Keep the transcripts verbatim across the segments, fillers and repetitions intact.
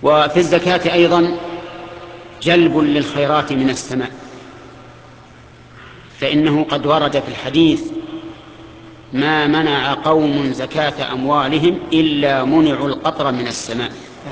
وفي الزكاة أيضا جلب للخيرات من السماء، فإنه قد ورد في الحديث: ما منع قوم زكاة أموالهم إلا منعوا القطر من السماء.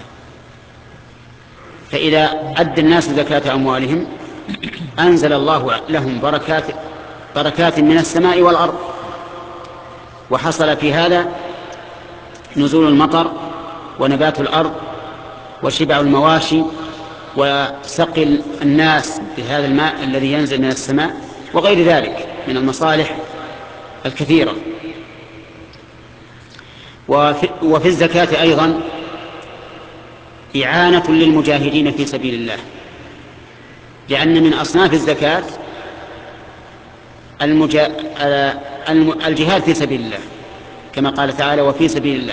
فإذا أدى الناس زكاة أموالهم أنزل الله لهم بركات بركات من السماء والأرض، وحصل في هذا نزول المطر ونبات الأرض وشبع المواشي وسقي الناس بهذا الماء الذي ينزل من السماء وغير ذلك من المصالح الكثيرة. وفي, وفي الزكاة أيضا إعانة للمجاهدين في سبيل الله، لأن من أصناف الزكاة المجا... الجهاد في سبيل الله، كما قال تعالى: وفي سبيل الله.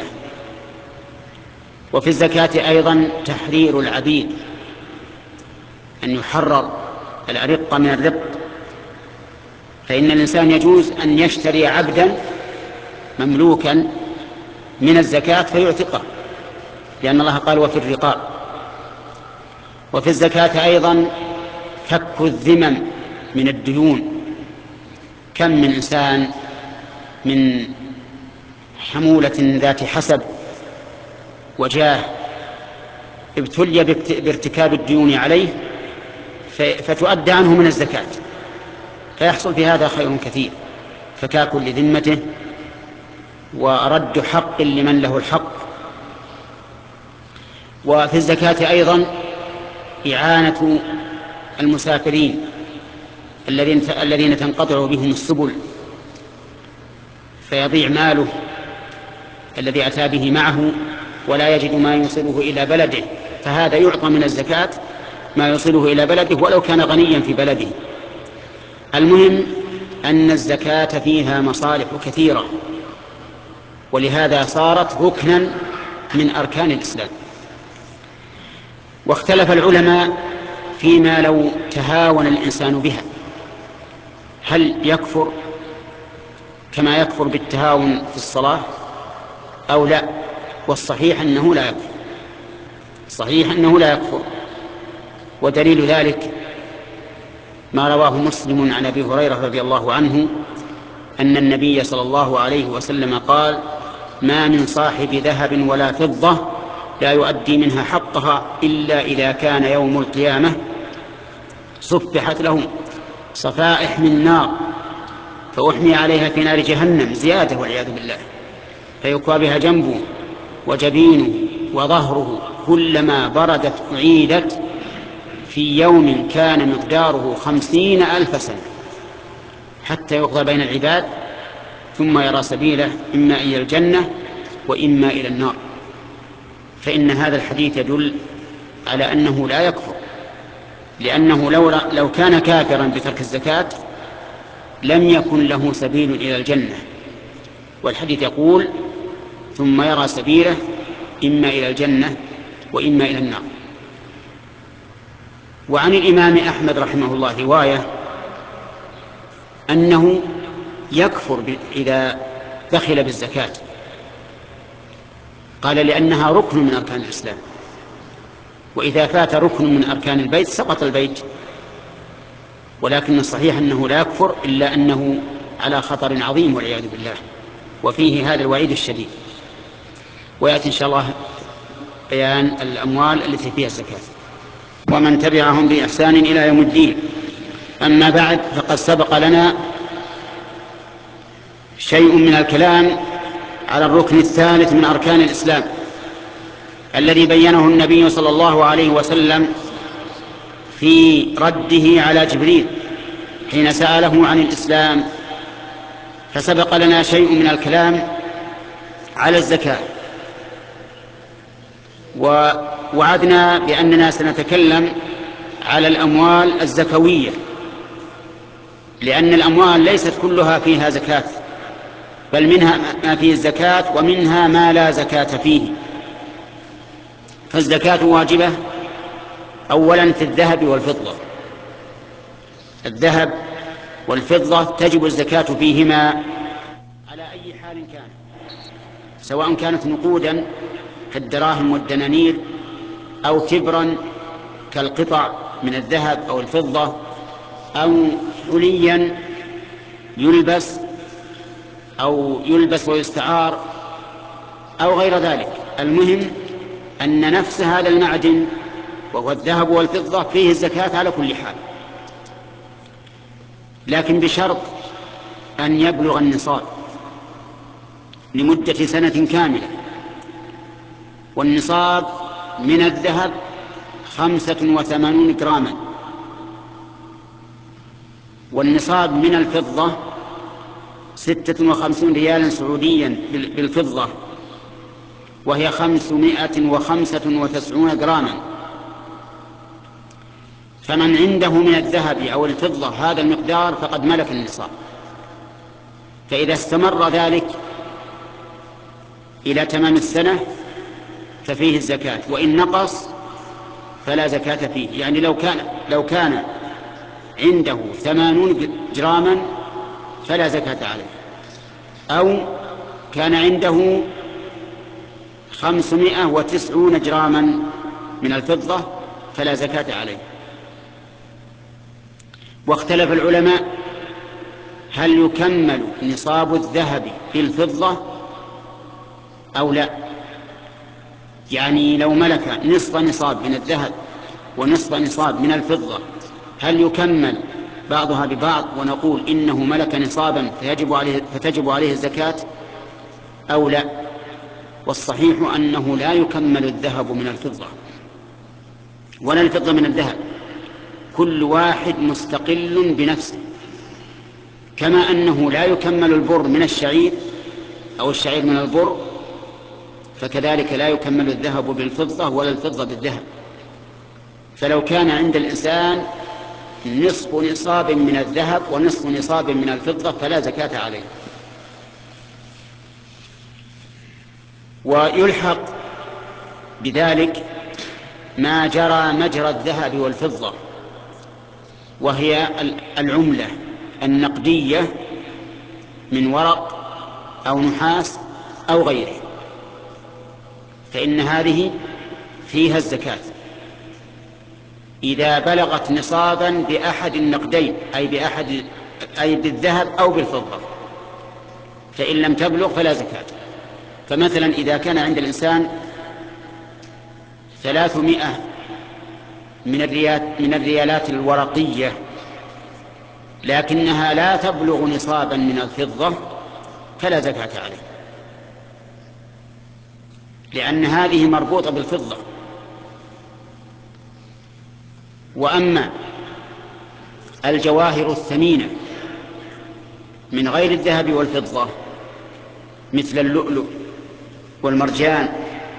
وفي الزكاة أيضا تحرير العبيد، أن يحرر الأرق من الرق، فإن الإنسان يجوز أن يشتري عبدا مملوكا من الزكاة فيعتقه، لأن الله قال: وفي الرقاب. وفي الزكاة أيضا فك الذمم من الديون. كم من إنسان من حمولة ذات حسب وجاه ابتلي بارتكاب الديون عليه فتؤدى عنه من الزكاة، فيحصل في هذا خير كثير: فكاك لذمته ورد حق لمن له الحق. وفي الزكاة أيضا إعانة المسافرين الذين الذين تنقطع بهم السبل فيضيع ماله الذي أتى به معه ولا يجد ما يوصله إلى بلده، فهذا يعطى من الزكاة ما يوصله إلى بلده ولو كان غنيا في بلده. المهم أن الزكاة فيها مصالح كثيرة، ولهذا صارت ركنا من أركان الإسلام. واختلف العلماء فيما لو تهاون الإنسان بها، هل يكفر كما يكفر بالتهاون في الصلاة أو لا؟ والصحيح أنه لا يكفر، صحيح أنه لا يكفر. ودليل ذلك ما رواه مسلم عن أبي هريرة رضي الله عنه أن النبي صلى الله عليه وسلم قال: ما من صاحب ذهب ولا فضة لا يؤدي منها حقها إلا إذا كان يوم القيامة صفحت له صفائح من نار فأحمي عليها في نار جهنم زيادة والعياذ بالله، فيكوى بها جنبه وجبينه وظهره، كلما بردت أعيدت في يوم كان مقداره خمسين ألف سنة حتى يقضى بين العباد ثم يرى سبيله إما إلى الجنة وإما إلى النار. فإن هذا الحديث يدل على أنه لا يكفر، لأنه لو, لو كان كافرا بترك الزكاة لم يكن له سبيل إلى الجنة، والحديث يقول: ثم يرى سبيله إما إلى الجنة وإما إلى النار. وعن الإمام أحمد رحمه الله رواية أنه يكفر إذا دخل بالزكاة، قال: لأنها ركن من أركان الإسلام، وإذا فات ركن من أركان البيت سقط البيت. ولكن الصحيح أنه لا يكفر إلا أنه على خطر عظيم والعياذ بالله، وفيه هذا الوعيد الشديد. ويأتي إن شاء الله بيان الأموال التي فيها الزكاة ومن تبعهم بإحسان إلى يوم الدين. أما بعد، فقد سبق لنا شيء من الكلام على الركن الثالث من أركان الإسلام الذي بينه النبي صلى الله عليه وسلم في رده على جبريل حين سأله عن الإسلام. فسبق لنا شيء من الكلام على الزكاة، ووعدنا بأننا سنتكلم على الأموال الزكوية، لأن الأموال ليست كلها فيها زكاة، بل منها ما فيه الزكاة ومنها ما لا زكاة فيه. فالزكاة واجبة أولا في الذهب والفضة، الذهب والفضة تجب الزكاة فيهما على أي حال كان، سواء كانت نقودا كالدراهم والدنانير أو تبرا كالقطع من الذهب أو الفضة، أو حليا يلبس أو يلبس ويستعار أو غير ذلك. المهم أن نفس هذا المعدن وهو الذهب والفضة فيه الزكاة على كل حال، لكن بشرط أن يبلغ النصاب لمدة سنة كاملة. والنصاب من الذهب خمسة وثمانون جراما، والنصاب من الفضة ستة وخمسون ريالا سعوديا بالفضة، وهي خمسمائة وخمسة وتسعون جراما. فمن عنده من الذهب أو الفضة هذا المقدار فقد ملك النصاب، فإذا استمر ذلك إلى تمام السنة ففيه الزكاة، وإن نقص فلا زكاة فيه. يعني لو كان لو كان عنده ثمانون جراما فلا زكاة عليه، أو كان عنده خمسمائة وتسعون جراما من الفضة فلا زكاة عليه. واختلف العلماء هل يكمل نصاب الذهب بالفضة أو لا. يعني لو ملك نصف نصاب من الذهب ونصف نصاب من الفضة هل يكمل بعضها ببعض ونقول إنه ملك نصابا فيجب عليه فتجب عليه الزكاة أو لا؟ والصحيح أنه لا يكمل الذهب من الفضة ولا الفضة من الذهب، كل واحد مستقل بنفسه، كما أنه لا يكمل البر من الشعير أو الشعير من البر، فكذلك لا يكمل الذهب بالفضة ولا الفضة بالذهب. فلو كان عند الإنسان نصف نصاب من الذهب ونصف نصاب من الفضة فلا زكاة عليه. ويلحق بذلك ما جرى مجرى الذهب والفضة، وهي العملة النقدية من ورق أو نحاس أو غيره، فإن هذه فيها الزكاة إذا بلغت نصابا بأحد النقدين، أي بأحد أي بالذهب أو بالفضة، فإن لم تبلغ فلا زكاة. فمثلا إذا كان عند الإنسان ثلاثمائة من الريالات من الريالات الورقية لكنها لا تبلغ نصابا من الفضة فلا زكاة عليه، لأن هذه مربوطة بالفضة. وأما الجواهر الثمينة من غير الذهب والفضة مثل اللؤلؤ والمرجان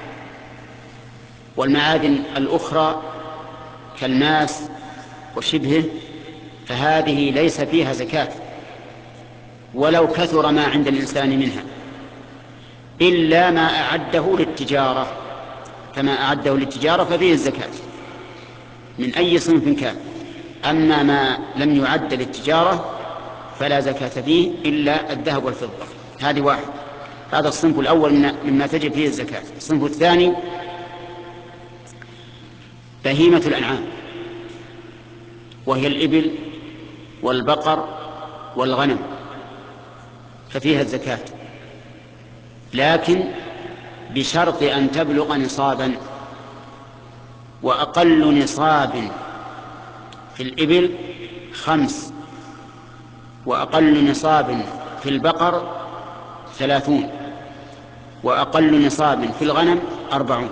والمعادن الأخرى كالماس وشبهه، فهذه ليس فيها زكاة ولو كثر ما عند الإنسان منها، إلا ما أعده للتجارة، فما أعده للتجارة ففيه الزكاة من أي صنف كان. أما ما لم يعد للتجارة فلا زكاة فيه إلا الذهب والفضة. هذه واحد، هذا الصنف الأول مما تجب فيه الزكاة. الصنف الثاني بهيمة الأنعام، وهي الإبل والبقر والغنم، ففيها الزكاة، لكن بشرط أن تبلغ نصابا، وأقل نصاب في الإبل خمس، وأقل نصاب في البقر ثلاثون، وأقل نصاب في الغنم أربعون.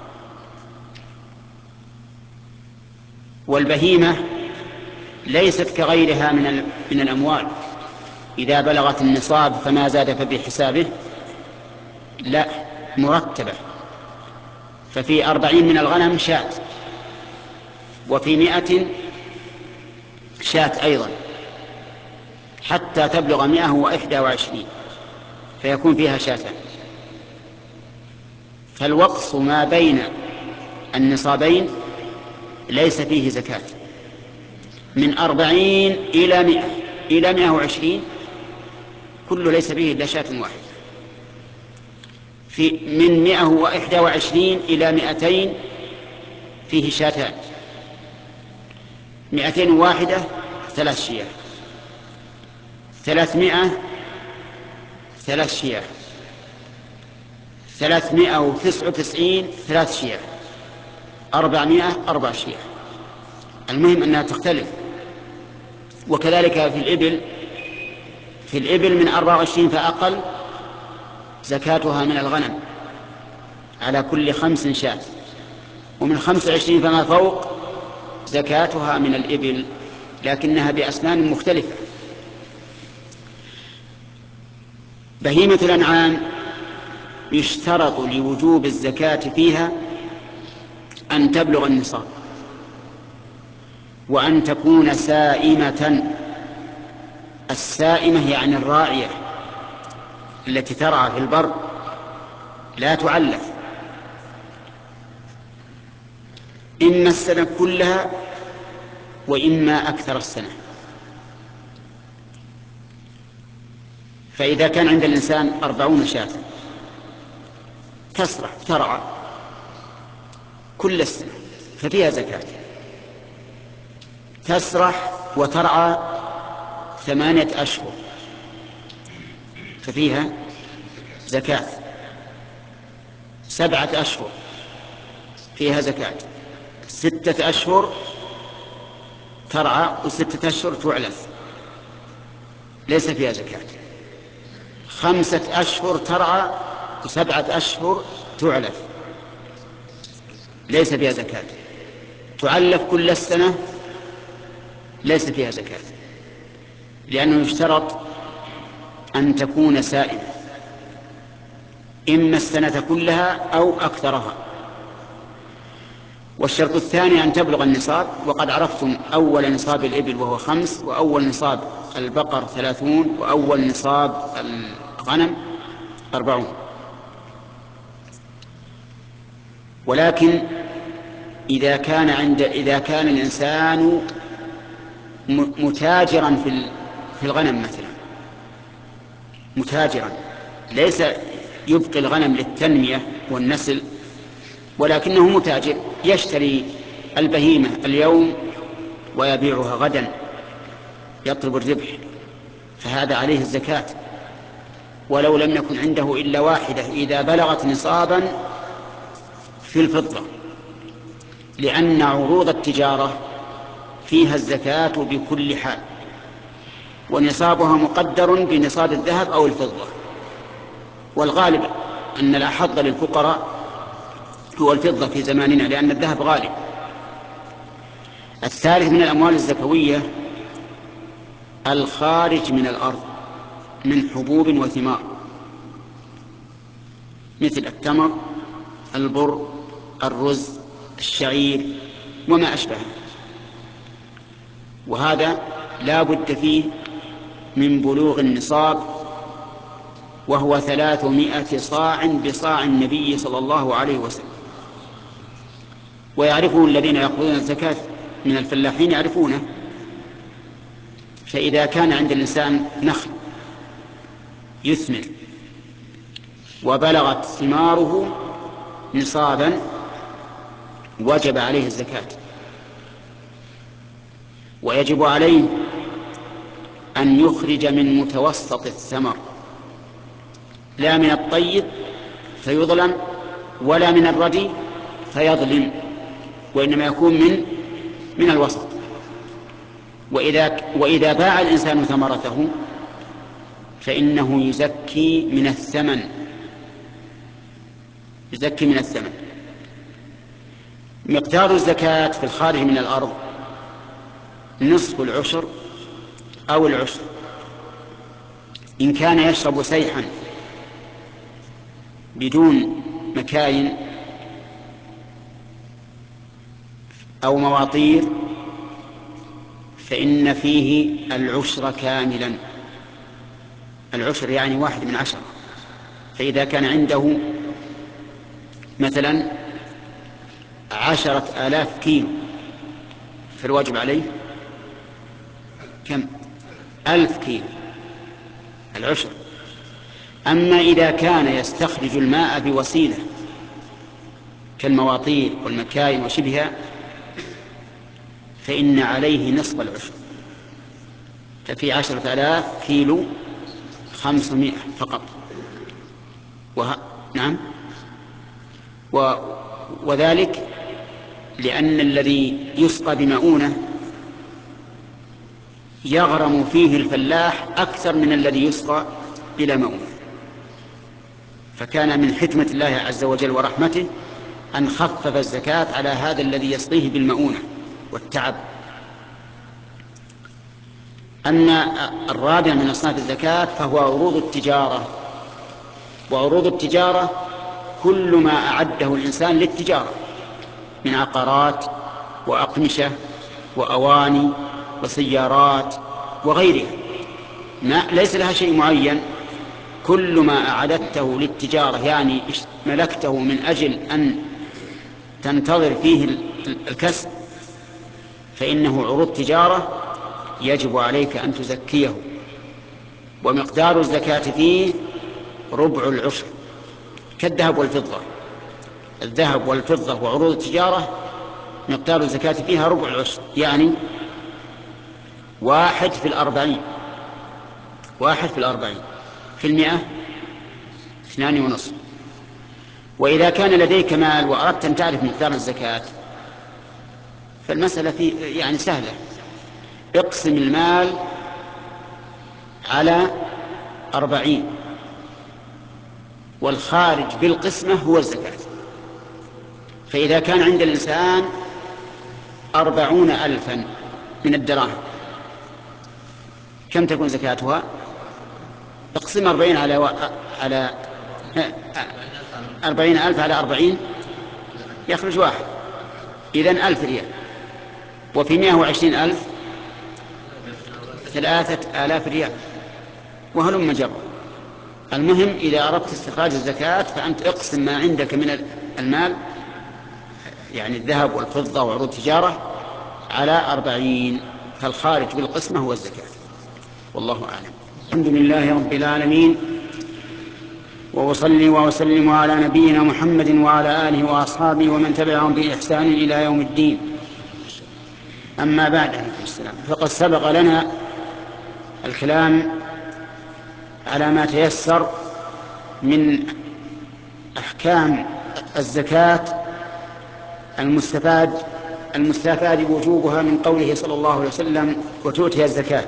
والبهيمة ليست كغيرها من من الأموال، إذا بلغت النصاب فما زاد فبحسابه، لا، مرتبة. ففي أربعين من الغنم شاة، وفي مئة شاة أيضا، حتى تبلغ مئة وإحدى وعشرين فيكون فيها شاتان. فالوقص ما بين النصابين ليس فيه زكاة. من أربعين إلى مئة إلى مئة وعشرين كله ليس فيه إلا شاة واحد. في من مئة وإحدى وعشرين إلى مئتين فيه شاتان، مئتين واحدة ثلاث شياه، ثلاثمائة ثلاث شياه، ثلاثمائة وتسعة وتسعين ثلاث شياه، أربعمائة أربع شياه. المهم أنها تختلف. وكذلك في الإبل، في الإبل من أربعة وعشرين فأقل زكاتها من الغنم على كل خمس شاة، ومن خمس وعشرين فما فوق زكاتها من الإبل، لكنها بأسنان مختلفة. بهيمة الأنعام يشترط لوجوب الزكاة فيها أن تبلغ النصاب، وأن تكون سائمة. السائمة يعني الراعية التي ترعى في البر، لا تعلف، إما السنة كلها وإما أكثر السنة. فإذا كان عند الإنسان أربعون شاة تسرح ترعى كل السنة ففيها زكاة. تسرح وترعى ثمانية أشهر ففيها زكاة. سبعة أشهر فيها زكاة. ستة أشهر ترعى وستة أشهر تعلف ليس فيها زكاة. خمسة أشهر ترعى وسبعة أشهر تعلف ليس فيها زكاة. تعلف كل السنة ليس فيها زكاة، لأنه يشترط أن تكون سائمة إما السنة كلها أو أكثرها. والشرط الثاني أن تبلغ النصاب، وقد عرفتم أول نصاب الإبل وهو خمس، وأول نصاب البقر ثلاثون، وأول نصاب الغنم أربعون. ولكن إذا كان عند إذا كان الإنسان متاجرا في في الغنم مثلا، متاجرا ليس يبقي الغنم للتنمية والنسل، ولكنه متاجر يشتري البهيمة اليوم ويبيعها غدا يطلب الربح، فهذا عليه الزكاة ولو لم يكن عنده إلا واحدة إذا بلغت نصابا في الفضة، لأن عروض التجارة فيها الزكاة بكل حال، ونصابها مقدر بنصاب الذهب أو الفضة. والغالب أن الأحظ للفقراء هو الفضة في زماننا، لأن الذهب غالي. الثالث من الأموال الزكوية الخارج من الأرض من حبوب وثمار، مثل التمر، البر، الرز، الشعير وما أشبهه، وهذا لا بد فيه من بلوغ النصاب، وهو ثلاثمائة صاع بصاع النبي صلى الله عليه وسلم. ويعرفه الذين يأخذون الزكاة من الفلاحين يعرفونه. فإذا كان عند الإنسان نخل يثمر وبلغت ثماره نصابا وجب عليه الزكاة، ويجب عليه أن يخرج من متوسط الثمر، لا من الطيب فيظلم ولا من الردي فيظلم، وإنما يكون من من الوسط. وإذا, وإذا باع الإنسان ثمرته فإنه يزكي من الثمن، يزكي من الثمن. مقدار الزكاة في الخارج من الأرض نصف العشر أو العشر، إن كان يشرب سيحا بدون مكاين أو مواطير فإن فيه العشر كاملا. العشر يعني واحد من عشرة. فإذا كان عنده مثلا عشرة آلاف كيلو فالواجب عليه كم؟ ألف كيلو، العشر. أما إذا كان يستخرج الماء بوسيلة كالمواطير والمكاين وشبهها فإن عليه نصف العشر، ففي عشرة آلاف كيلو خمسمائة فقط. وه... نعم. و... وذلك لأن الذي يسقى بمؤونة يغرم فيه الفلاح أكثر من الذي يسقى بلا مؤونة، فكان من حكمة الله عز وجل ورحمته أن خفف الزكاة على هذا الذي يسقيه بالمؤونة والتعب. أن الرابع من أصناف الزكاة فهو عروض التجارة. وعروض التجارة كل ما أعده الإنسان للتجارة من عقارات وأقمشة وأواني وسيارات وغيرها، ما ليس لها شيء معين، كل ما أعددته للتجارة يعني ملكته من أجل أن تنتظر فيه الكسب فإنه عروض تجارة يجب عليك أن تزكيه، ومقدار الزكاة فيه ربع العشر كالذهب والفضة. الذهب والفضة وعروض التجارة مقدار الزكاة فيها ربع العشر، يعني واحد في الأربعين. واحد في الأربعين في المئة اثنان ونصف. وإذا كان لديك مال وأردت أن تعرف مقدار الزكاة فالمسألة في يعني سهلة، اقسم المال على أربعين والخارج بالقسمة هو الزكاة. فإذا كان عند الإنسان أربعون ألفا من الدراهم كم تكون زكاتها؟ اقسم أربعين على و... على أربعين ألف على أربعين يخرج واحد، إذن ألف ريال. وفي مئة وعشرين ألف ثلاثة آلاف ريال وهلم جرا. المهم إذا أردت استخراج الزكاة فأنت اقسم ما عندك من المال يعني الذهب والفضة وعروض التجارة على أربعين، فالخارج بالقسمة هو الزكاة. والله أعلم. الحمد لله رب العالمين، وأصلي وأسلم على نبينا محمد وعلى آله وأصحابه ومن تبعهم بإحسان إلى يوم الدين. أما بعد، فقد سبق لنا الكلام على ما تيسر من أحكام الزكاة المستفاد المستفاد وجوبها من قوله صلى الله عليه وسلم وتؤتي الزكاة،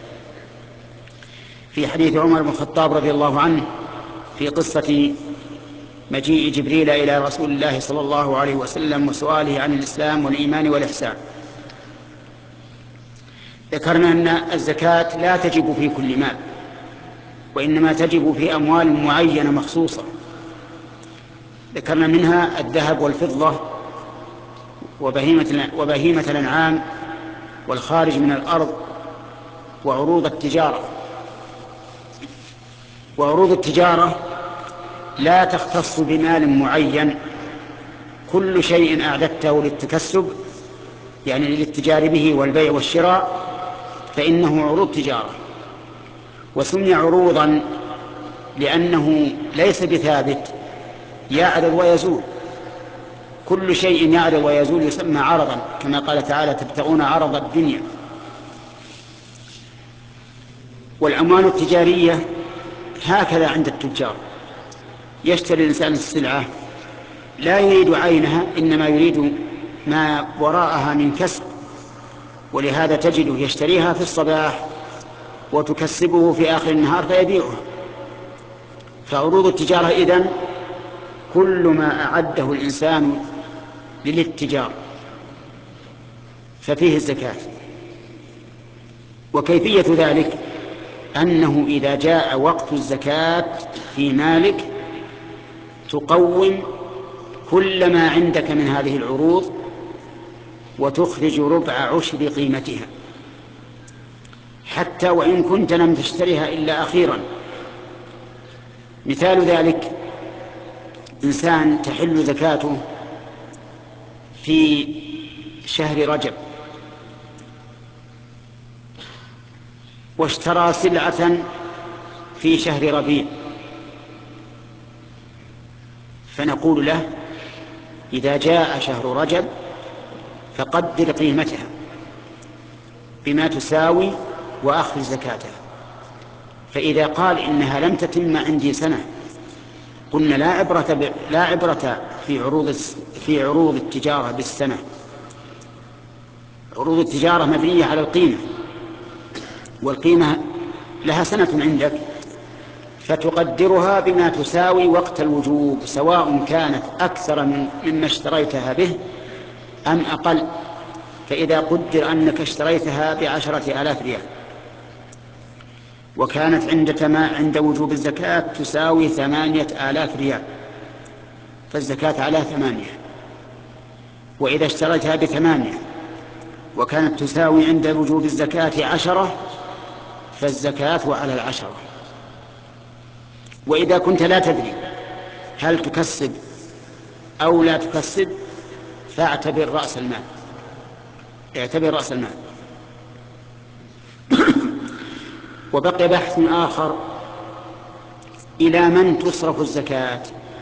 في حديث عمر بن الخطاب رضي الله عنه في قصة مجيء جبريل إلى رسول الله صلى الله عليه وسلم وسؤاله عن الإسلام والإيمان والإحسان. ذكرنا أن الزكاة لا تجب في كل مال، وإنما تجب في أموال معينة مخصوصة. ذكرنا منها الذهب والفضة وبهيمة, وبهيمة الأنعام والخارج من الأرض وعروض التجارة. وعروض التجارة لا تختص بمال معين، كل شيء أعددته للتكسب يعني للاتجار به والبيع والشراء فإنه عروض تجارة. وسمي عروضا لأنه ليس بثابت، يعرض ويزول، كل شيء يعرض ويزول يسمى عرضا، كما قال تعالى تبتغون عرض الدنيا. والأموال التجارية هكذا عند التجار، يشتري الإنسان السلعة لا يريد عينها إنما يريد ما وراءها من كسب، ولهذا تجده يشتريها في الصباح وتكسبه في آخر النهار فيبيعها. فعروض التجارة إذن كل ما أعده الإنسان للاتجار ففيه الزكاة. وكيفية ذلك أنه إذا جاء وقت الزكاة في مالك تقوم كل ما عندك من هذه العروض وتخرج ربع عشر قيمتها، حتى وإن كنت لم تشتريها إلا أخيرا. مثال ذلك إنسان تحل زكاته في شهر رجب واشترى سلعة في شهر ربيع، فنقول له إذا جاء شهر رجب فقدر قيمتها بما تساوي وأخرج زكاتها. فإذا قال إنها لم تتم عندي سنة قلنا لا عبرة ب... لا عبرة في عروض في عروض التجارة بالسنة. عروض التجارة مبنية على القيمة، والقيمة لها سنة عندك فتقدرها بما تساوي وقت الوجوب، سواء كانت أكثر من مما اشتريتها به أم أقل. فإذا قدر أنك اشتريتها بعشرة آلاف ريال وكانت عند تما عند وجوب الزكاة تساوي ثمانية آلاف ريال فالزكاة على ثمانية. وإذا اشتريتها بثمانية وكانت تساوي عند وجوب الزكاة عشرة فالزكاة على العشرة. وإذا كنت لا تدري هل تكسب أو لا تكسب فاعتبر رأس المال، اعتبر رأس المال. وبقي بحث آخر: إلى من تصرف الزكاة؟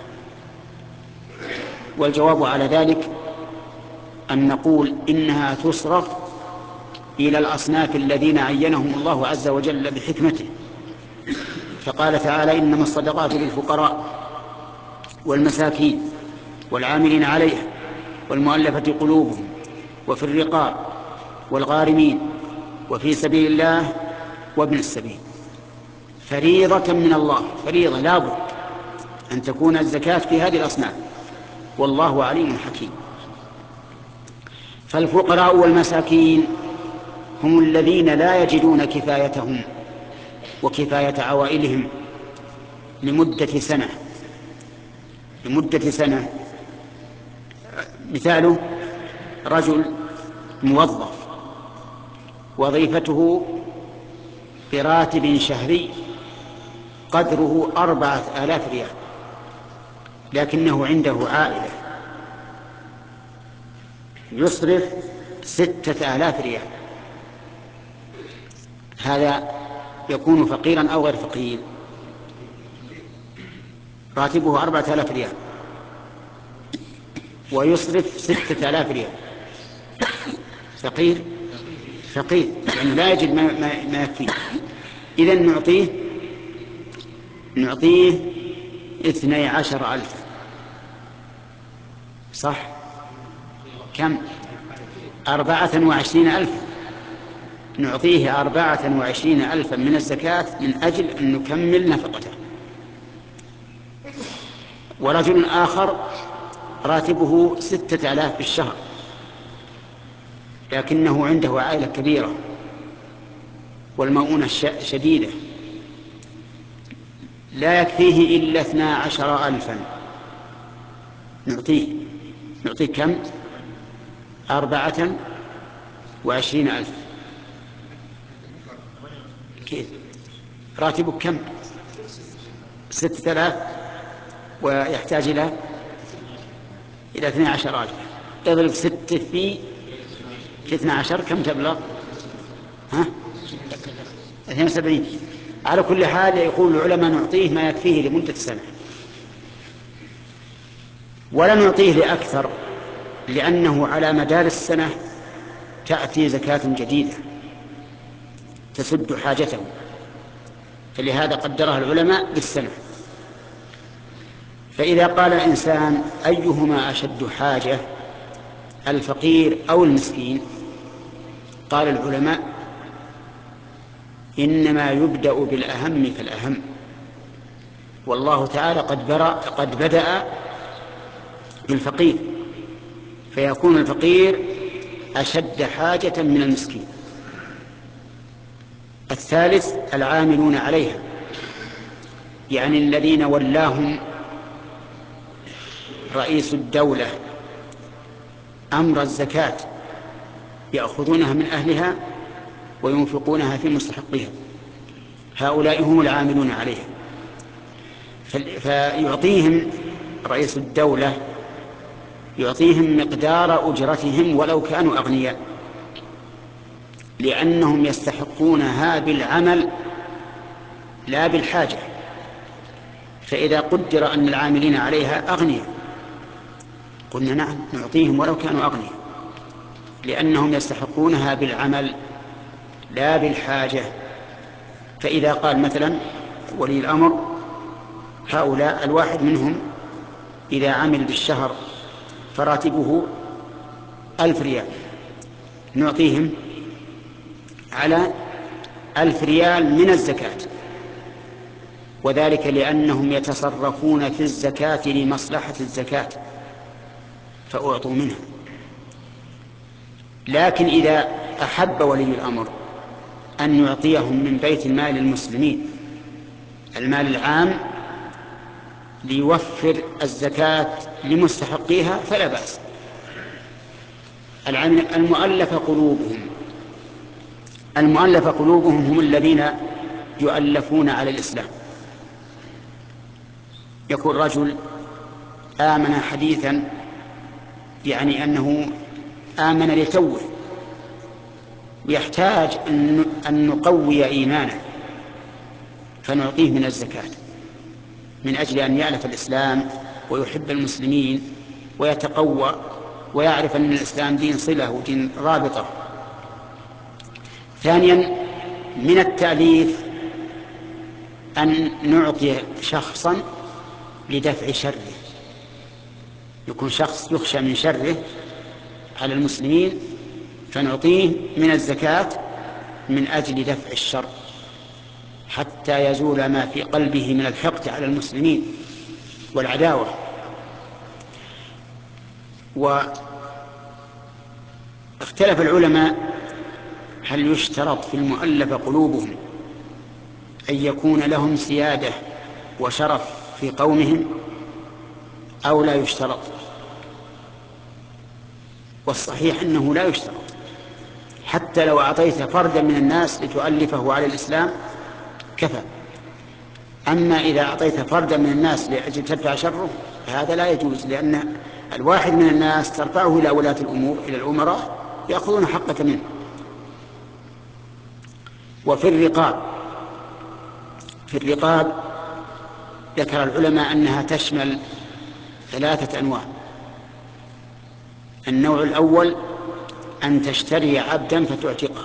والجواب على ذلك أن نقول إنها تصرف إلى الأصناف الذين عينهم الله عز وجل بحكمته. فقال تعالى: إنما الصدقات للفقراء والمساكين والعاملين عليها والمؤلفة قلوبهم وفي الرقاب والغارمين وفي سبيل الله وابن السبيل. فريضة من الله، فريضة لا بد أن تكون الزكاة في هذه الأصناف، والله عليم حكيم. فالفقراء والمساكين هم الذين لا يجدون كفايتهم وكفاية عوائلهم لمدة سنة لمدة سنة مثاله: رجل موظف وظيفته براتب شهري قدره أربعة آلاف ريال، لكنه عنده عائلة يصرف ستة آلاف ريال. هذا يكون فقيرا أو غير فقير؟ راتبه أربعة آلاف ريال ويصرف ستة آلاف ريال، فقير فقير يعني لا يجد ما, ما, ما يكفيه. إذن نعطيه نعطيه اثني عشر ألف، صح؟ كم؟ أربعة وعشرين ألف. نعطيه أربعة وعشرين ألفا من الزكاة من أجل أن نكمل نفقته. ورجل آخر راتبه ستة آلاف بالشهر لكنه عنده عائلة كبيرة والمؤونة شديدة لا يكفيه إلا اثنا عشر ألفا. نعطيه نعطيه كم؟ أربعة وعشرين ألف. كيف؟ راتبك كم؟ ستة آلاف ويحتاج إلى إلى اثني عشر ألف. اضرب ستة في في اثني عشر كم تبلغ؟ ها؟ اثنين وسبعين. على كل حال يقول العلماء نعطيه ما يكفيه لمدة سنة، ولا نعطيه لأكثر، لأنه على مدار السنة تأتي زكاة جديدة تسد حاجته، فلهذا قدرها العلماء بالسنة. فإذا قال الإنسان أيهما أشد حاجة، الفقير أو المسكين؟ قال العلماء إنما يبدأ بالأهم فالأهم، والله تعالى قد, برأ قد بدأ بالفقير، فيكون الفقير أشد حاجة من المسكين. الثالث العاملون عليها، يعني الذين ولاهم رئيس الدولة أمر الزكاة يأخذونها من أهلها وينفقونها في مستحقها، هؤلاء هم العاملون عليها. فيعطيهم رئيس الدولة يعطيهم مقدار أجرتهم ولو كانوا أغنياء، لأنهم يستحقونها بالعمل لا بالحاجة. فإذا قدر أن العاملين عليها أغنياء قلنا نعم نعطيهم ولو كانوا أغنياء، لأنهم يستحقونها بالعمل لا بالحاجة. فإذا قال مثلا ولي الأمر هؤلاء الواحد منهم إذا عمل بالشهر فراتبه ألف ريال، نعطيهم على ألف ريال من الزكاة، وذلك لأنهم يتصرفون في الزكاة لمصلحة الزكاة فأعطوا منها. لكن إذا أحب ولي الأمر أن يعطيهم من بيت المال المسلمين المال العام ليوفر الزكاة لمستحقيها فلا بأس. المؤلف قلوبهم المؤلف قلوبهم هم الذين يؤلفون على الإسلام. يكون رجل آمن حديثا، يعني أنه آمن لتوه، ويحتاج أن نقوي إيمانه فنعطيه من الزكاة من أجل أن يألف الإسلام ويحب المسلمين ويتقوى ويعرف أن الإسلام دين صلة ودين رابطة. ثانيا من التأليف أن نعطي شخصا لدفع شره، يكون شخص يخشى من شره على المسلمين فنعطيه من الزكاة من أجل دفع الشر حتى يزول ما في قلبه من الحقد على المسلمين والعداوة. واختلف العلماء هل يشترط في المؤلف قلوبهم أن يكون لهم سيادة وشرف في قومهم أو لا يشترط؟ والصحيح أنه لا يشترط، حتى لو أعطيت فردا من الناس لتؤلفه على الإسلام كفى. أما إذا أعطيت فردا من الناس لأجل تدفع شره فهذا لا يجوز، لأن الواحد من الناس ترفعه إلى ولاة الأمور إلى الأمراء يأخذون حقك منه. وفي الرقاب في الرقاب ذكر العلماء أنها تشمل ثلاثة أنواع. النوع الأول أن تشتري عبدا فتعتقه،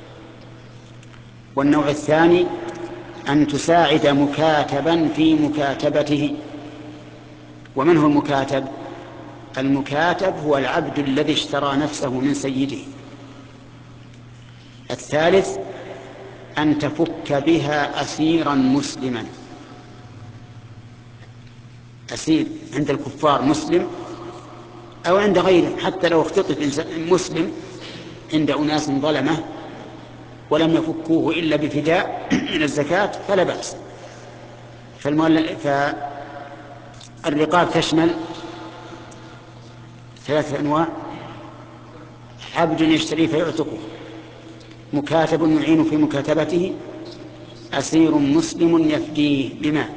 والنوع الثاني أن تساعد مكاتبا في مكاتبته. ومن هو المكاتب؟ المكاتب هو العبد الذي اشترى نفسه من سيده. الثالث أن تفك بها أسيرا مسلما، أسير عند الكفار مسلم أو عند غيرهم، حتى لو اختطف مسلم عند أناس ظلمه ولم يفكوه إلا بفداء من الزكاة فلا بأس. فالرقاب تشمل ثلاثة أنواع: عبد يشتري فيعتقه، مكاتب يعين في مكاتبته، أسير مسلم يفديه بمال.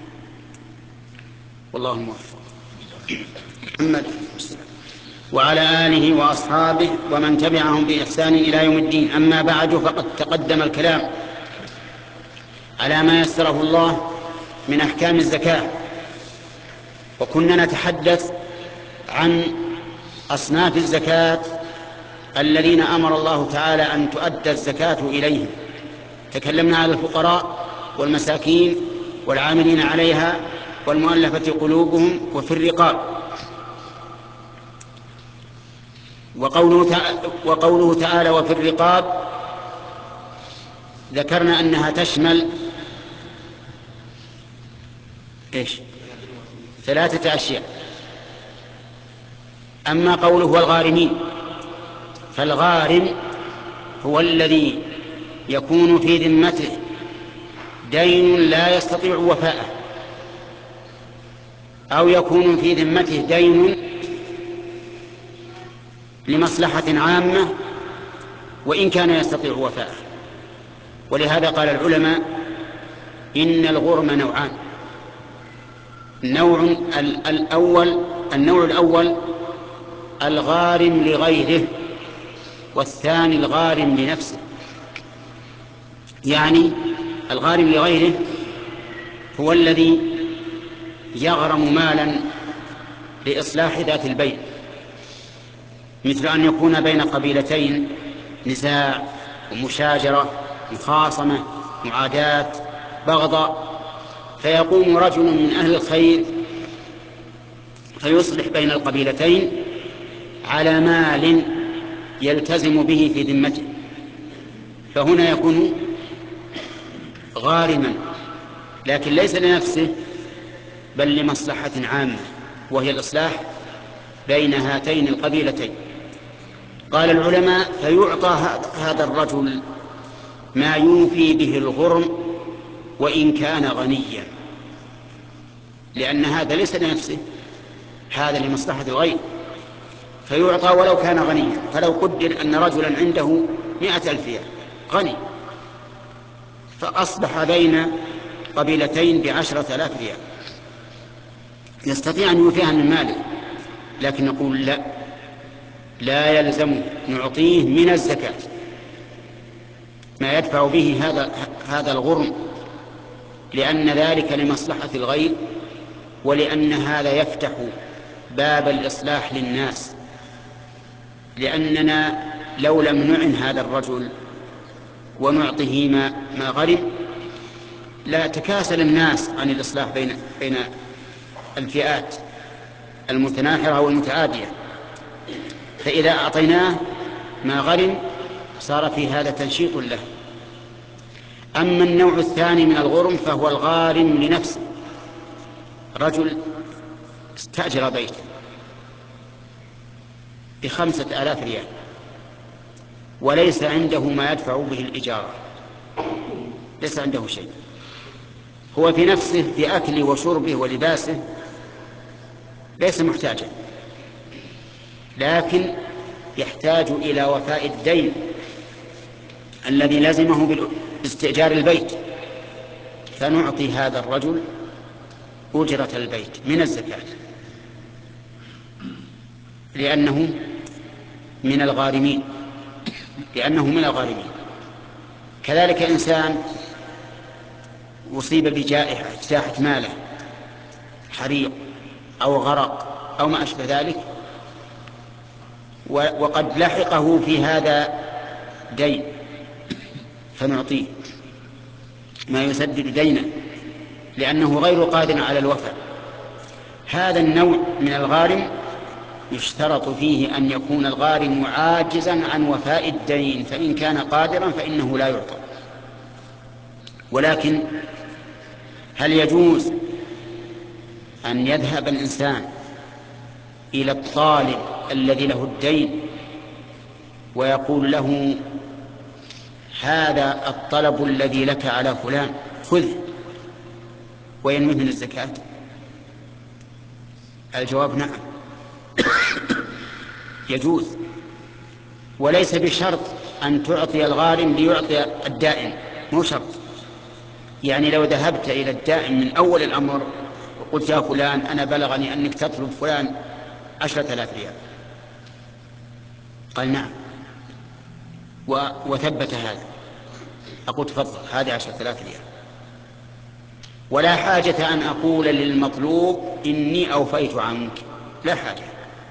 والله الموفق. محمد وعلى آله وأصحابه ومن تبعهم بإحسان إلى يوم الدين. أما بعد، فقد تقدم الكلام على ما يسره الله من أحكام الزكاة، وكنا نتحدث عن أصناف الزكاة الذين أمر الله تعالى أن تؤدى الزكاة إليهم. تكلمنا على الفقراء والمساكين والعاملين عليها والمؤلفة قلوبهم وفي الرقاب. وقوله تعالى وفي الرقاب ذكرنا أنها تشمل إيش؟ ثلاثة أشياء. أما قوله والغارمين، فالغارم هو الذي يكون في ذمته دين لا يستطيع وفاءه، أو يكون في ذمته دين لمصلحة عامة وإن كان يستطيع وفاءه. ولهذا قال العلماء إن الغرم نوعان: النوع الأول النوع الأول الغارم لغيره، والثاني الغارم لنفسه. يعني الغارم لغيره هو الذي يغرم مالا لإصلاح ذات البين مثل أن يكون بين قبيلتين نزاع ومشاجرة مخاصمة معاداة بغضاء، فيقوم رجل من أهل الخير فيصلح بين القبيلتين على مال يلتزم به في ذمته، فهنا يكون غارما، لكن ليس لنفسه بل لمصلحة عامة وهي الإصلاح بين هاتين القبيلتين. قال العلماء: فيعطى هذا الرجل ما يوفي به الغرم وإن كان غنيا، لأن هذا ليس لنفسه، هذا لمصلحة الغير، فيعطى ولو كان غنيا. فلو قدر أن رجلا عنده مئة ألف ريال غني، فأصبح بين قبيلتين بعشرة آلاف ريال، يستطيع أن يوفيها من ماله، لكن نقول لا، لا يلزم نعطيه من الزكاة ما يدفع به هذا هذا الغرم، لأن ذلك لمصلحة الغير، ولأن هذا يفتح باب الإصلاح للناس، لأننا لو لم نعن هذا الرجل ونعطه ما, ما غرم لا تكاسل الناس عن الإصلاح بين, بين الفئات المتناحرة والمتعادية، فإذا أعطيناه ما غرم صار في هذا تنشيط له. أما النوع الثاني من الغرم فهو الغارم لنفسه، رجل استأجر بيت بخمسة آلاف ريال وليس عنده ما يدفع به الإجارة، ليس عنده شيء، هو في نفسه في أكله وشربه ولباسه ليس محتاجا، لكن يحتاج إلى وفاء الدين الذي لزمه باستئجار البيت، فنعطي هذا الرجل أجرة البيت من الزكاة لأنه من الغارمين لأنه من الغارمين. كذلك إنسان أصيب بجائحة اجتاحت ماله، حريق أو غرق أو ما أشبه ذلك، وقد لحقه في هذا دين، فنعطيه ما يسدد دينه لأنه غير قادر على الوفاء. هذا النوع من الغارم يشترط فيه أن يكون الغارم عاجزا عن وفاء الدين، فإن كان قادرا فإنه لا يعطى. ولكن هل يجوز أن يذهب الإنسان إلى الطالب الذي له الدين ويقول له: هذا الطلب الذي لك على فلان خذه، وينويه من الزكاة؟ الجواب نعم، يجوز، وليس بشرط أن تعطي الغارم ليعطي الدائن، مو شرط. يعني لو ذهبت إلى الدائن من أول الأمر وقلت: يا فلان أنا بلغني أنك تطلب فلان عشرة آلاف ريال، قال نعم وثبت هذا، أقول تفضل هذه عشرة آلاف ريال، ولا حاجة أن أقول للمطلوب إني أوفيت عنك، لا حاجة،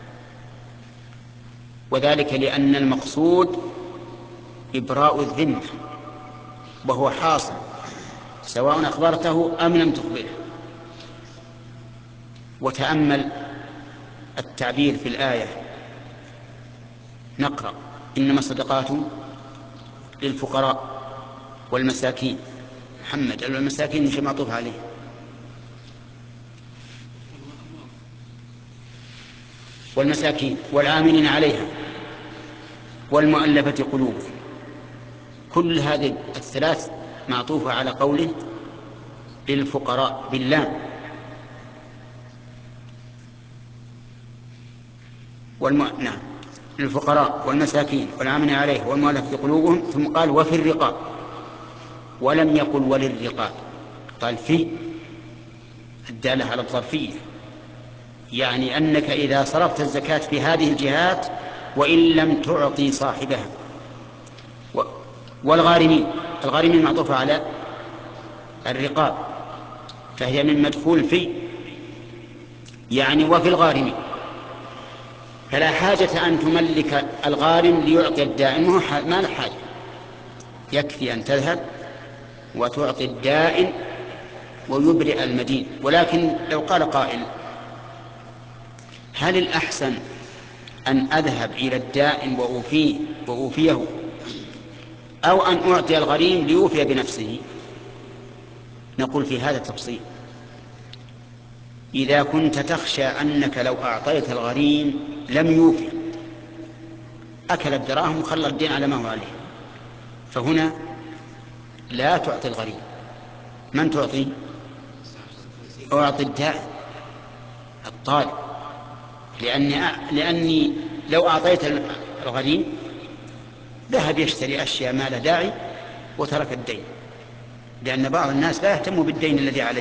وذلك لأن المقصود إبراء الذمة، وهو حاصل سواء أخبرته أم لم تخبره. وتأمل التعبير في الآية، نقرأ: إنما الصدقات للفقراء والمساكين. محمد المساكين مش معطوف عليه، والمساكين والعاملين عليها والمؤلفة قلوبهم، كل هذه الثلاث معطوفة على قوله للفقراء باللام، والم... نعم للفقراء والمساكين والعاملين عليه والمؤلفة قلوبهم، ثم قال وفي الرقاب، ولم يقل وللرقاب، قال في الدالة على الظرفية، يعني أنك إذا صرفت الزكاة في هذه الجهات وإن لم تعطي صاحبها. و... والغارمين، الغارمين معطوفة على الرقاب، فهي من مدخول في، يعني وفي الغارمين. فلا حاجة أن تملك الغارم ليعطي الدائن، ما له حاجة، يكفي أن تذهب وتعطي الدائن ويبرئ المدين. ولكن لو قال قائل: هل الأحسن أن أذهب إلى الدائن وأوفيه وأوفيه أو أن أعطي الغريم ليوفي بنفسه؟ نقول في هذا تفصيل. إذا كنت تخشى أنك لو أعطيت الغريم لم يوفي، أكل الدراهم وخلى الدين على ما هو عليه، فهنا لا تعطي الغريم. من تعطي؟ أعطي الدائن الطالب، لأني, لأني لو أعطيت الغريم ذهب يشتري أشياء ما له داعي وترك الدين، لأن بعض الناس لا يهتم بالدين الذي عليه.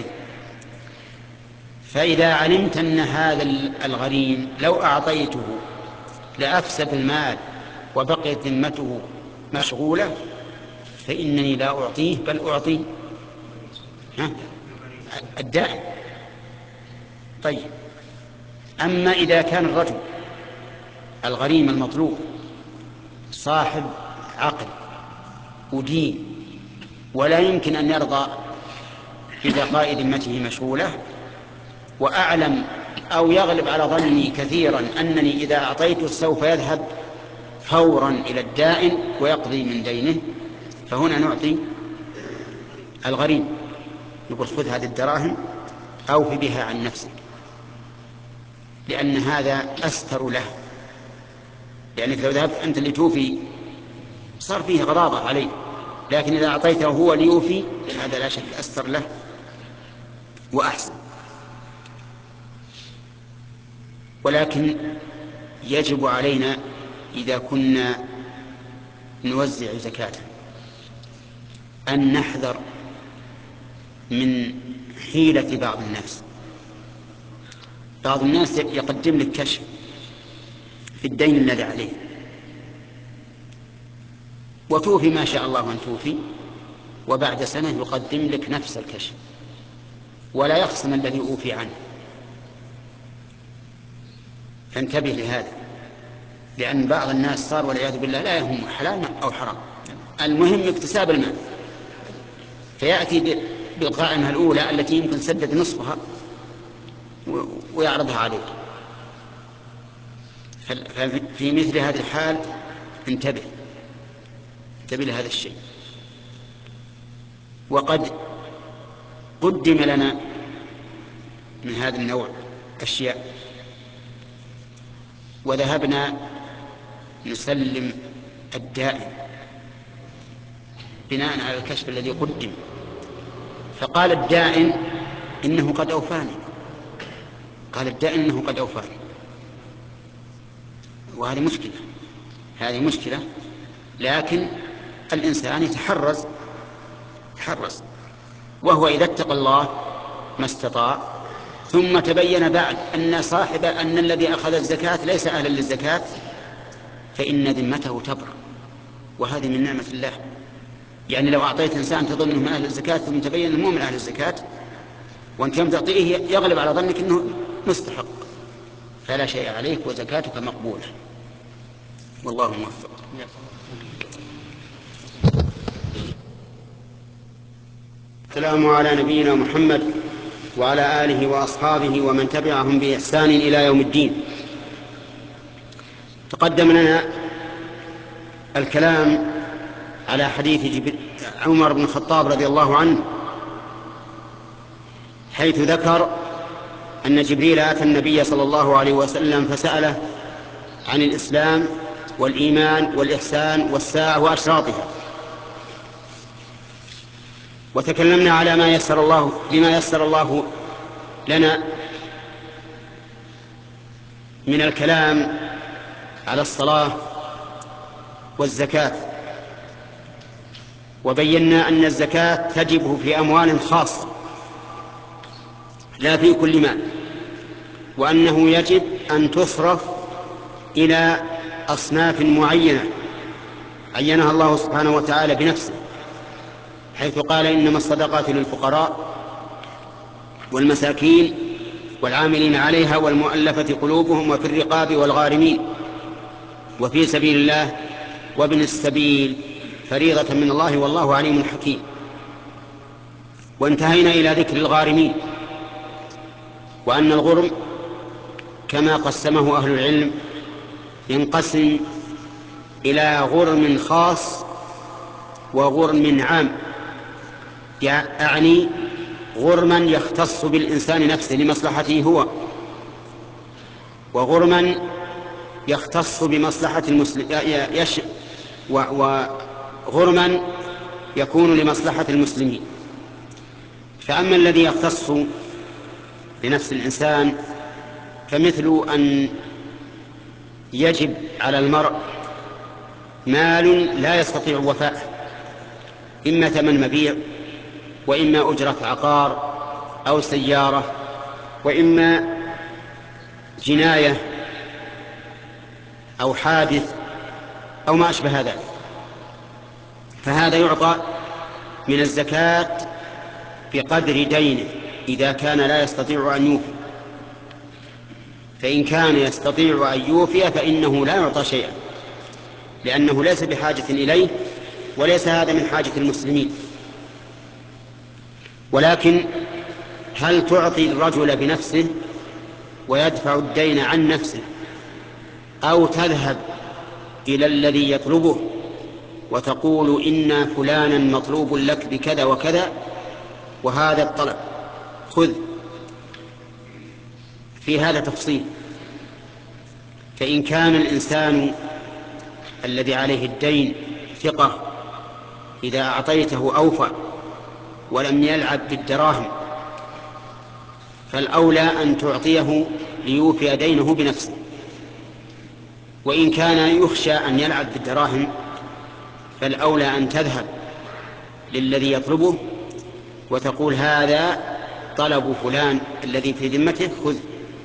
فإذا علمت أن هذا الغريم لو أعطيته لأفسد المال وبقيت ذمته مشغولة، فإنني لا أعطيه بل أعطي الدائن. طيب، أما إذا كان الرجل الغريم المطلوب صاحب عقل ودين ولا يمكن أن يرضى ببقاء ذمته مشغولة، وأعلم أو يغلب على ظني كثيرا أنني إذا أعطيته سوف يذهب فورا إلى الدائن ويقضي من دينه، فهنا نعطي الغريم، نقول: خذ هذه الدراهم أوف بها عن نفسك، لأن هذا أستر له. لأنك لو ذهبت أنت اللي توفي صار فيه غضاضة عليه، لكن إذا أعطيته هو ليوفي هذا لا شك أستر له وأحسن. ولكن يجب علينا إذا كنا نوزع زكاة أن نحذر من حيلة بعض الناس. بعض الناس يقدم لك كشف في الدين الذي عليه وتوفي ما شاء الله أن توفي، وبعد سنة يقدم لك نفس الكشف ولا يخصم الذي أوفي عنه. فانتبه لهذا، لأن بعض الناس صار والعياذ بالله لا يهم حلال أو حرام، المهم اكتساب المال، فيأتي بالقائمة الأولى التي يمكن سدد نصفها ويعرضها عليك. ففي مثل هذه الحال انتبه انتبه لهذا الشيء. وقد قدم لنا من هذا النوع أشياء وذهبنا نسلم الدائن بناء على الكشف الذي قدم، فقال الدائن إنه قد أوفاني قال الدائن إنه قد أوفاني وهذه مشكلة هذه مشكلة لكن الإنسان يتحرز تحرز وهو إذا اتقى الله ما استطاع، ثم تبين بعد أن صاحب أن الذي أخذ الزكاة ليس أهلا للزكاة، فإن ذمته تبرأ، وهذه من نعمة الله. يعني لو أعطيت إنسان تظن أنه من أهل الزكاة ثم تبين أنه مو من أهل الزكاة وأنت يوم تعطيه يغلب على ظنك أنه مستحق، فلا شيء عليك وزكاتك مقبولة، والله موفق. السلام على نبينا محمد وعلى آله وأصحابه ومن تبعهم بإحسان إلى يوم الدين. تقدم لنا الكلام على حديث عمر بن الخطاب رضي الله عنه، حيث ذكر أن جبريل أتى النبي صلى الله عليه وسلم فسأله عن الإسلام والإيمان والإحسان والساعة وأشراطها، وتكلمنا على ما يسر الله بما يسر الله لنا من الكلام على الصلاة والزكاة، وبينا أن الزكاة تجب في أموال خاصة لا في كل مال، وأنه يجب أن تصرف إلى أصناف معينة عينها الله سبحانه وتعالى بنفسه، حيث قال إنما الصدقات للفقراء والمساكين والعاملين عليها والمؤلفة قلوبهم وفي الرقاب والغارمين وفي سبيل الله وابن السبيل فريضة من الله والله عليم حكيم. وانتهينا إلى ذكر الغارمين، وأن الغرم كما قسمه أهل العلم ينقسم إلى غرم خاص وغرم عام، يعني غرما يختص بالإنسان نفسه لمصلحته هو، وغرما يختص بمصلحة المسلم يش... وغرما يكون لمصلحة المسلمين. فأما الذي يختص بنفس الإنسان فمثل أن يجب على المرء مال لا يستطيع وفاءه، إما ثمن مبيع، وإما أجرة عقار أو سيارة، وإما جناية أو حادث أو ما أشبه ذلك، فهذا يعطى من الزكاة بقدر دينه إذا كان لا يستطيع أن يوفي. فإن كان يستطيع أن يوفي فإنه لا يعطى شيئا، لأنه ليس بحاجة إليه، وليس هذا من حاجة المسلمين. ولكن هل تعطي الرجل بنفسه ويدفع الدين عن نفسه، أو تذهب إلى الذي يطلبه وتقول إن فلانا مطلوب لك بكذا وكذا وهذا الطلب خذ؟ في هذا تفصيل. فإن كان الإنسان الذي عليه الدين ثقة إذا أعطيته أوفى ولم يلعب بالدراهم، فالأولى أن تعطيه ليوفي دينه بنفسه. وإن كان يخشى أن يلعب بالدراهم فالأولى أن تذهب للذي يطلبه وتقول هذا طلب فلان الذي في ذمته خذ.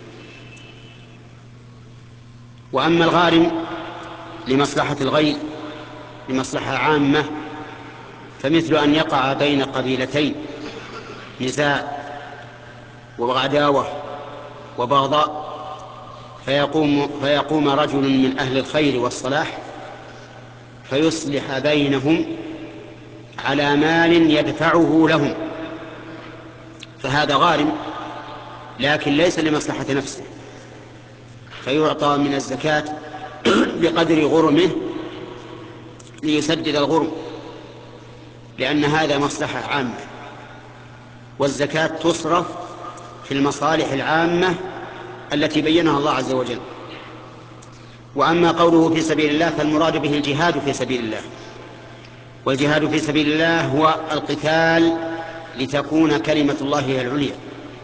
وأما الغارم لمصلحة الغير، لمصلحة عامة، فمثل أن يقع بين قبيلتين نزاع وعداوة وبغضاء، فيقوم, فيقوم رجل من أهل الخير والصلاح فيصلح بينهم على مال يدفعه لهم، فهذا غارم لكن ليس لمصلحة نفسه، فيعطى من الزكاة بقدر غرمه ليسدد الغرم، لأن هذا مصلحة عامة، والزكاة تصرف في المصالح العامة التي بينها الله عز وجل. وأما قوله في سبيل الله فالمراد به الجهاد في سبيل الله، والجهاد في سبيل الله هو القتال لتكون كلمة الله هي العليا،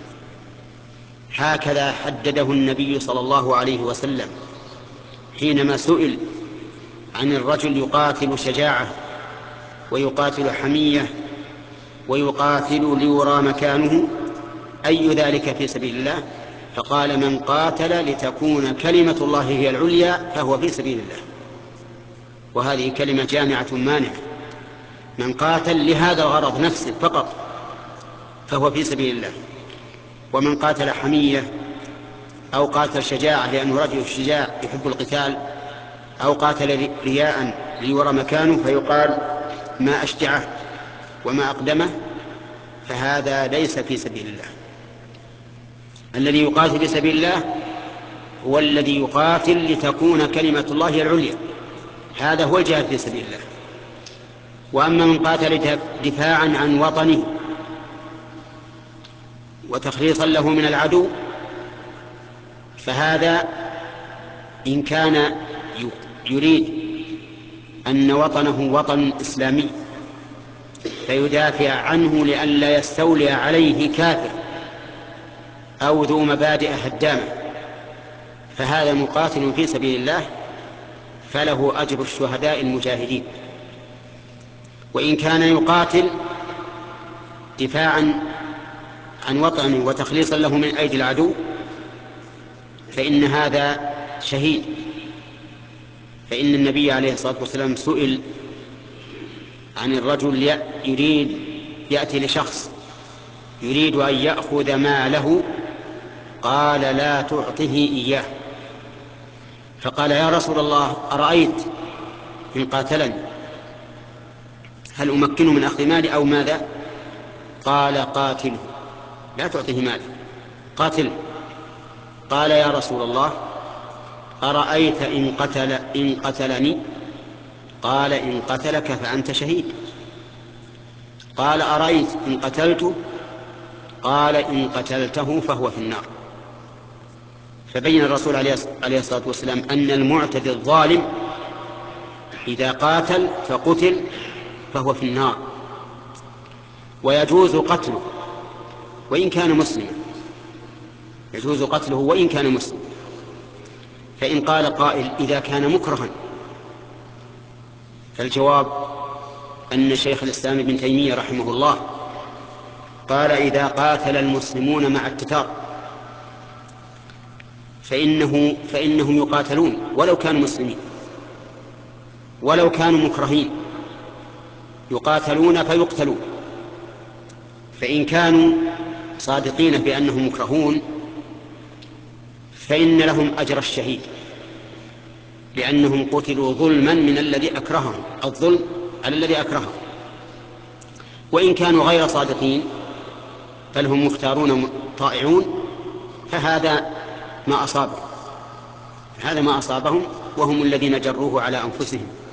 هكذا حدده النبي صلى الله عليه وسلم حينما سئل عن الرجل يقاتل شجاعة ويقاتل حمية ويقاتل ليرى مكانه أي ذلك في سبيل الله، فقال من قاتل لتكون كلمة الله هي العليا فهو في سبيل الله. وهذه كلمة جامعة مانعة، من قاتل لهذا الغرض نفسه فقط فهو في سبيل الله، ومن قاتل حمية أو قاتل شجاعة لأنه رجل شجاع يحب القتال، أو قاتل رياء ليرى مكانه فيقال ما أشجعه وما أقدمه، فهذا ليس في سبيل الله. الذي يقاتل في سبيل الله هو الذي يقاتل لتكون كلمة الله هي العليا، هذا هو الجهاد في سبيل الله. وأما من قاتل دفاعا عن وطنه وتخليصا له من العدو فهذا إن كان يريد أن وطنه وطن إسلامي فيدافع عنه لئلا يستولي عليه كافر أو ذو مبادئ هدامة، فهذا مقاتل في سبيل الله فله أجر الشهداء المجاهدين. وإن كان يقاتل دفاعا عن وطنه وتخليصا له من أيدي العدو فإن هذا شهيد. فإن النبي عليه الصلاة والسلام سئل عن الرجل يريد يأتي لشخص يريد أن يأخذ ماله قال لا تعطه إياه. فقال يا رسول الله أرأيت إن قاتلني هل أمكنه من أخذ مالي أو ماذا؟ قال قاتله، لا تعطيه ماله، قاتله. قال يا رسول الله أرأيت إن قتل إن قتلني؟ قال إن قتلك فأنت شهيد. قال أرأيت إن قتلته؟ قال إن قتلته فهو في النار. فبين الرسول عليه الصلاة والسلام أن المعتدي الظالم إذا قاتل فقتل فهو في النار، ويجوز قتله وإن كان مسلما، يجوز قتله وإن كان مسلما. فإن قال قائل إذا كان مكرها، فالجواب أن شيخ الإسلام ابن تيمية رحمه الله قال إذا قاتل المسلمون مع التتار فإنه فإنهم يقاتلون ولو كانوا مسلمين، ولو كانوا مكرهين يقاتلون فيقتلون. فإن كانوا صادقين بأنهم مكرهون فإن لهم أجر الشهيد، لأنهم قتلوا ظلما من الذي أكرههم، الظلم على الذي أكرههم. وإن كانوا غير صادقين بل هم مختارون طائعون فهذا ما أصابهم، هذا ما أصابهم وهم الذين جروه على أنفسهم.